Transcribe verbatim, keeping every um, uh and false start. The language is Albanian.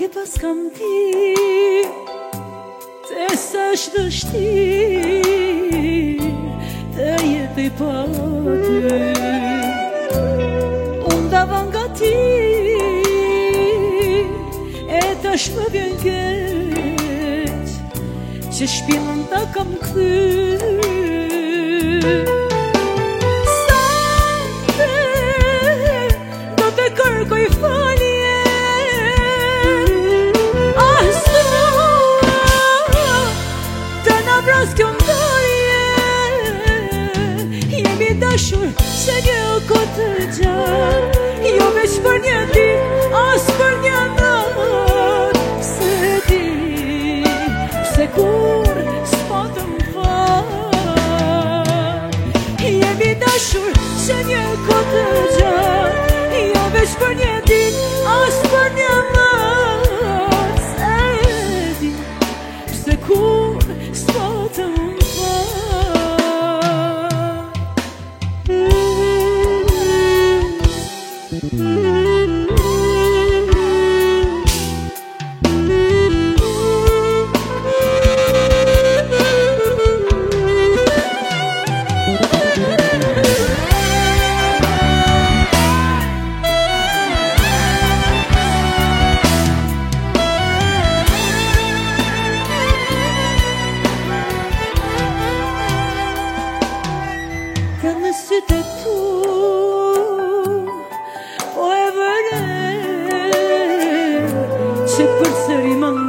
ke pas kam ti te sa shdështi te jetë i pa ty unë dava nga ti e tash më vjen keq që shpinën ta kam kthy Sante do të kërkoj falje të na vras kjo ndarje jemi dashur se një kohë të gjatë jo veç për një ditë as për një natë pse di pse kur s'po të m'fal jemi dashur se një kohë të gjatë jo veç për një ditë as për një natë pse di pse kur s'po të m'fal Në sytë e tu po e vëre që përsëri më